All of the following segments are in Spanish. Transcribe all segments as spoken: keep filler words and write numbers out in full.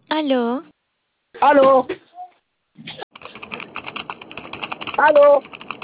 Aló, Aló, aló,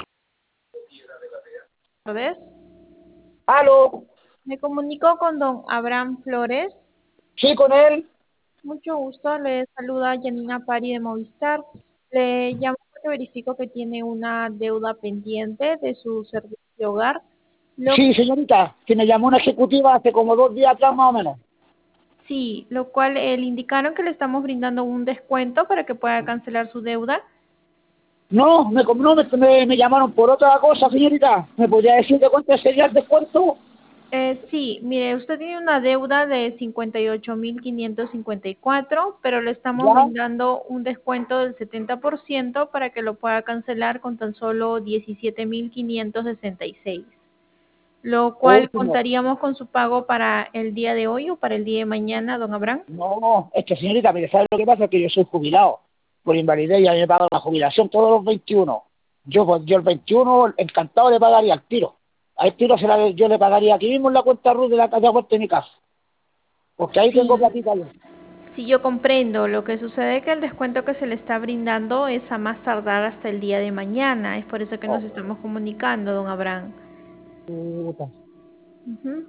Tardes. aló. Me comunico con don Abraham Flores. Sí, con él. Mucho gusto, le saluda Janina Pari de Movistar. Le llamo porque verifico que tiene una deuda pendiente de su servicio de hogar. Lo, Sí, señorita, que me llamó una ejecutiva hace como dos días atrás más o menos. sí, lo cual eh, le indicaron que le estamos brindando un descuento para que pueda cancelar su deuda. No, me, no me, me, me llamaron por otra cosa, señorita. ¿Me podría decir de cuánto sería el descuento? Eh, sí, mire, usted tiene una deuda de cincuenta y ocho mil quinientos cincuenta y cuatro, pero le estamos Ya, brindando un descuento del setenta por ciento para que lo pueda cancelar con tan solo diecisiete mil quinientos sesenta y seis, lo oh, cual señor. contaríamos con su pago para el día de hoy o para el día de mañana, don Abraham. No, es que señorita, mire, ¿sabe lo que pasa? Que yo soy jubilado por invalidez y a mí me pagan la jubilación todos los veintiuno. Yo, pues, yo el veintiuno, encantado le pagaría al tiro. Al tiro se la, yo le pagaría aquí mismo en la cuenta RUT de la calle Puerta de mi casa. Porque ahí tengo Sí, platita yo. sí, yo comprendo. Lo que sucede es que el descuento que se le está brindando es a más tardar hasta el día de mañana. Es por eso que nos Oh, estamos comunicando, don Abraham. puta. Ujú.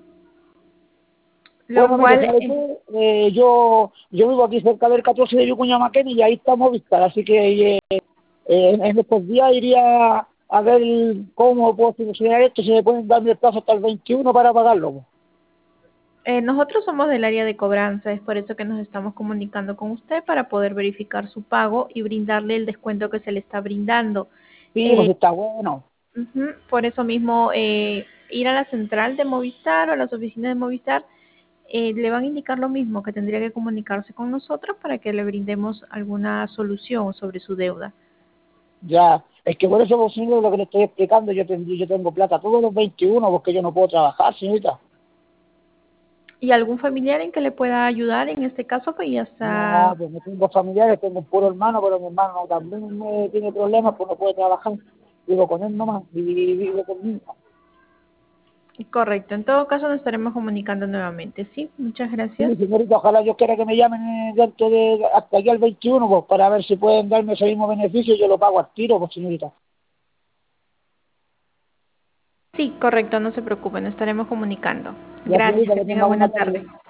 Lo Bueno, mire, cual, ¿sabe eh, qué? Eh, yo, yo vivo aquí cerca del catorce de Vicuña Maquena y ahí está Movistar, así que eh, eh, en, en estos días iría a ver cómo puedo solucionar esto, si me pueden darme el plazo hasta el veintiuno para pagarlo. eh, nosotros somos del área de cobranza, es por eso que nos estamos comunicando con usted para poder verificar su pago y brindarle el descuento que se le está brindando. Sí, pues Eh, está bueno. Ujú, por eso mismo, eh, ir a la central de Movistar o a las oficinas de Movistar, eh, le van a indicar lo mismo, que tendría que comunicarse con nosotros para que le brindemos alguna solución sobre su deuda. Ya, es que por eso, pues, señor, lo que le estoy explicando, yo, ten- yo tengo plata todos los veintiuno porque yo no puedo trabajar, señorita. ¿Y algún familiar en que le pueda ayudar? En este caso, pues ya No, está. pues no tengo familiares, tengo un puro hermano, pero mi hermano también me tiene problemas, pues no puede trabajar. Vivo con él nomás, y vivo conmigo. Correcto, en todo caso nos estaremos comunicando nuevamente. Sí, muchas Sí, gracias. señorita, ojalá yo quiera que me llamen eh, dentro de hasta aquí al veintiuno, pues para ver si pueden darme ese mismo beneficio y yo lo pago al tiro, pues señorita. Sí, correcto, no se preocupen, nos estaremos comunicando. Ya, Gracias, señorita, que que tenga tenga buena buena tarde. tarde.